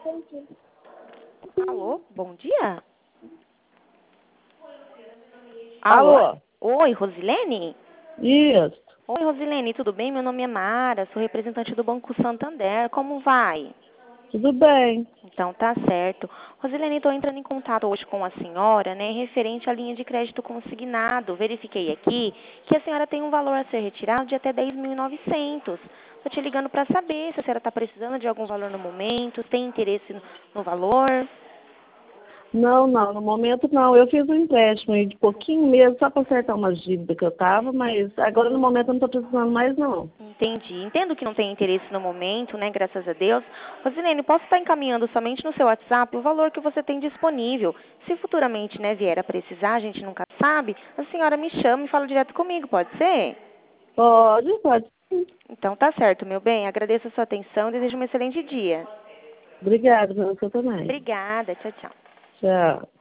Alô, bom dia? Alô? Oi, Rosilene? Isso. Oi, Rosilene, tudo bem? Meu nome é Mara, sou representante do Banco Santander. Como vai? Tudo bem. Então, tá certo. Rosilene, estou entrando em contato hoje com a senhora, né, referente à linha de crédito consignado. Verifiquei aqui que a senhora tem um valor a ser retirado de até 10.900. Estou te ligando para saber se a senhora está precisando de algum valor no momento, tem interesse no valor. Não, no momento não. Eu fiz um empréstimo aí de pouquinho mesmo, só para acertar umas dívidas que eu tava, mas agora no momento eu não estou precisando mais não. Entendi. Entendo que não tem interesse no momento, né? Graças a Deus. Rosilene, posso estar encaminhando somente no seu WhatsApp o valor que você tem disponível. Se futuramente, né, vier a precisar, a gente nunca sabe, a senhora me chama e fala direto comigo, pode ser? Pode sim. Então tá certo, meu bem. Agradeço a sua atenção e desejo um excelente dia. Obrigada, você também. Obrigada. Tchau, tchau. Tchau.